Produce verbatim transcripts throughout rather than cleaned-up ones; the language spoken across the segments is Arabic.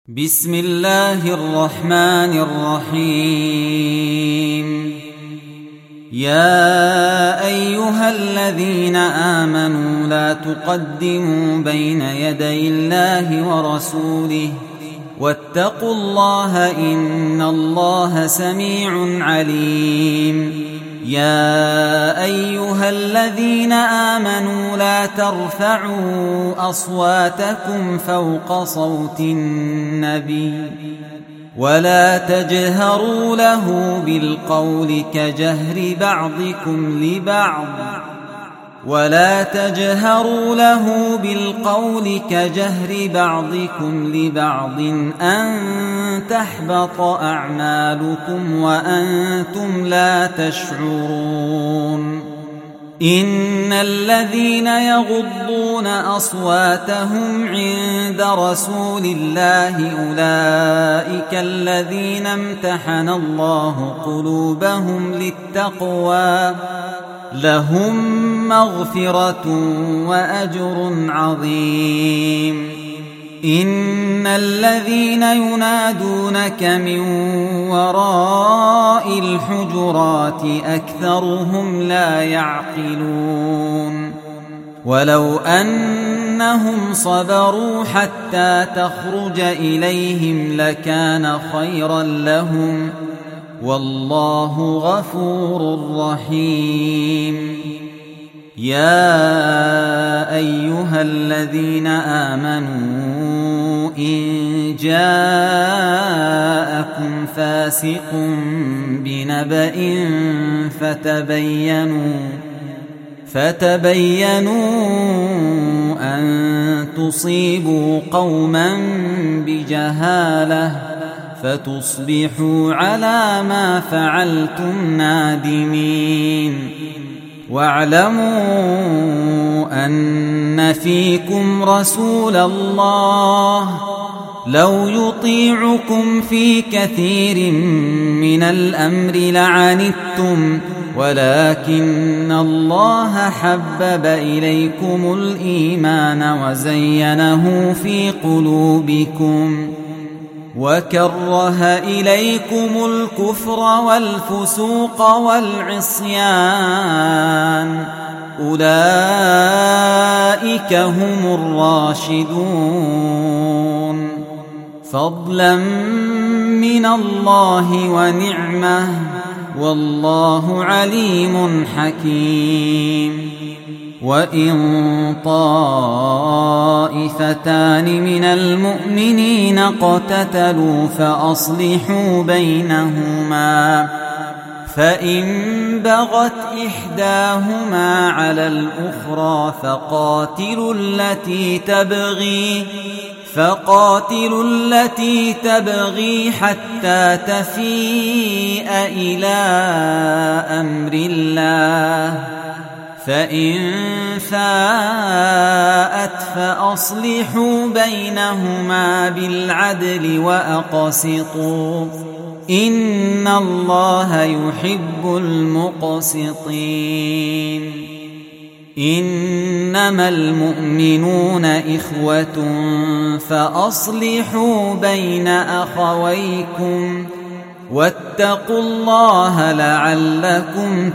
بسم الله الرحمن الرحيم. يا أيها الذين آمنوا لا تقدموا بين يدي الله ورسوله واتقوا الله إن الله سميع عليم. يا أيها الذين آمنوا لا ترفعوا أصواتكم فوق صوت النبي ولا تجهروا له بالقول كجهر بعضكم لبعض ولا تجهروا له بالقول كجهر بعضكم لبعض أن تحبط أعمالكم وأنتم لا تشعرون. إن الذين يغضون أصواتهم عند رسول الله أولئك الذين امتحن الله قلوبهم للتقوى لهم مغفرة وأجر عظيم. إن الذين ينادونك من وراء الحجرات أكثرهم لا يعقلون. ولو أنهم صبروا حتى تخرج إليهم لكان خيرا لهم والله غفور رحيم. يا أيها الذين آمنوا إن جاءكم فاسق بنبأ فتبينوا فتبينوا أن تصيبوا قوما بجهالة فتصبحوا على ما فعلتم نادمين. واعلموا أن فيكم رسول الله لو يطيعكم في كثير من الأمر لعنتم ولكن الله حبب إليكم الإيمان وزينه في قلوبكم وكره إليكم الكفر والفسوق والعصيان أولئك هم الراشدون فضلا من الله ونعمة والله عليم حكيم. وإن طائفتان من المؤمنين اقتتلوا فأصلحوا بينهما فإن بغت إحداهما على الأخرى فقاتلوا التي تبغي فقاتلوا التي تبغي حتى تفيء إلى أمر الله فإن فاءت فأصلحوا بينهما بالعدل وأقسطوا إن الله يحب المقسطين. إنما المؤمنون إخوة فأصلحوا بين أخويكم واتقوا الله لعلكم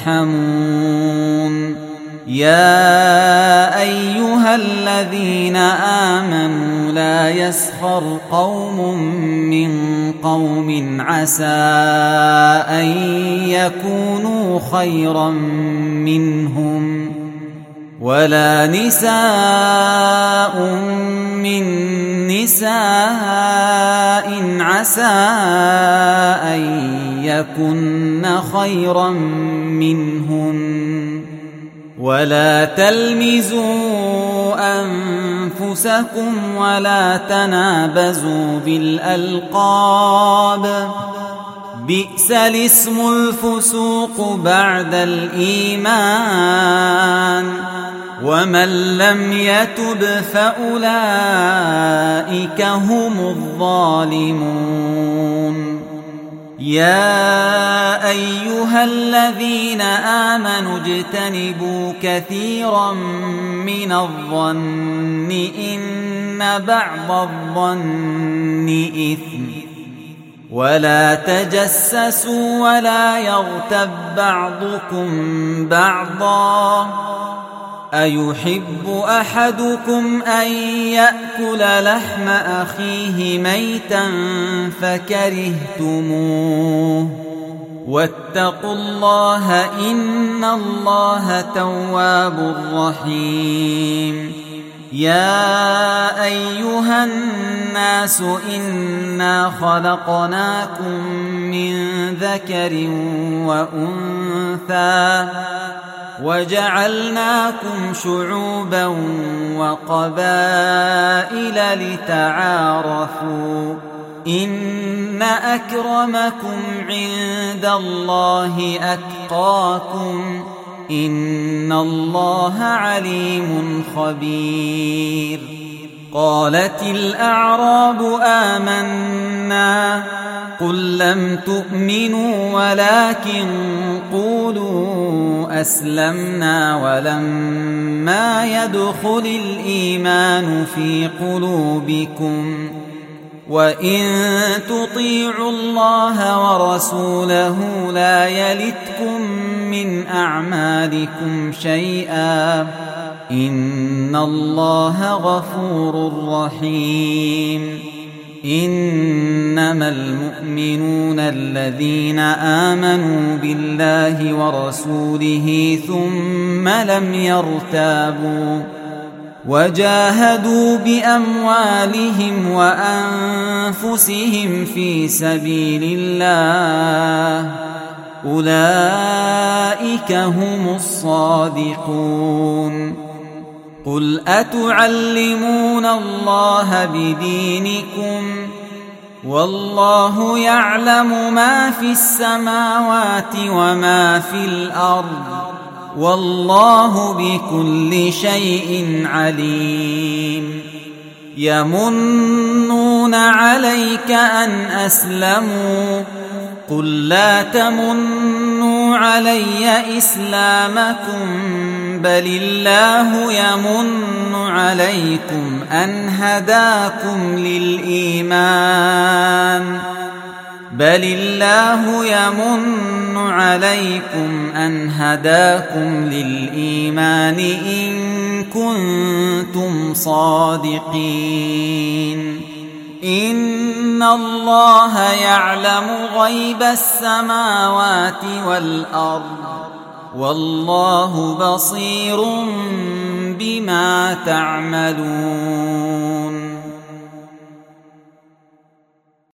ترحمون. يا أيها الذين آمنوا لا يسخر قوم من قوم عسى أن يكونوا خيرا منهم ولا نساء من نساء عسى أن يكن خيرا منهن ولا تلمزوا أنفسكم ولا تنابزوا بالألقاب بئس الاسم الفسوق بعد الإيمان ومن لم يتب فأولئك هم الظالمون. يا أيها الذين آمنوا اجتنبوا كثيرا من الظن إن بعض الظن إثم ولا تجسسوا ولا يغتب بعضكم بعضا أيحب أحدكم أن يأكل لحم أخيه ميتا فكرهتموه واتقوا الله إن الله تواب رحيم يا أيها الناس إنا خلقناكم من ذكر وأنثى وجعلناكم شعوبا وقبائل لتعارفوا إن أكرمكم عند الله أتقاكم إن الله عليم خبير قالت الأعراب آمنا قل لم تؤمنوا ولكن قولوا أسلمنا ولما يدخل الإيمان في قلوبكم وإن تطيعوا الله ورسوله لا يلتكم من أعمالكم شيئا إن الله غفور رحيم إنما المؤمنون الذين آمنوا بالله ورسوله ثم لم يرتابوا وجاهدوا بأموالهم وأنفسهم في سبيل الله أولئك هم الصادقون قل أتعلمون الله بدينكم والله يعلم ما في السماوات وما في الأرض والله بكل شيء عليم يمنون عليك أن أسلموا قل لا تمنوا علي إسلامكم بل الله يمن عليكم أن هداكم للإيمان بل الله يمن عليكم أن هداكم للإيمان إن كنتم صادقين إن الله يعلم غيب السماوات والأرض والله بصير بما تعملون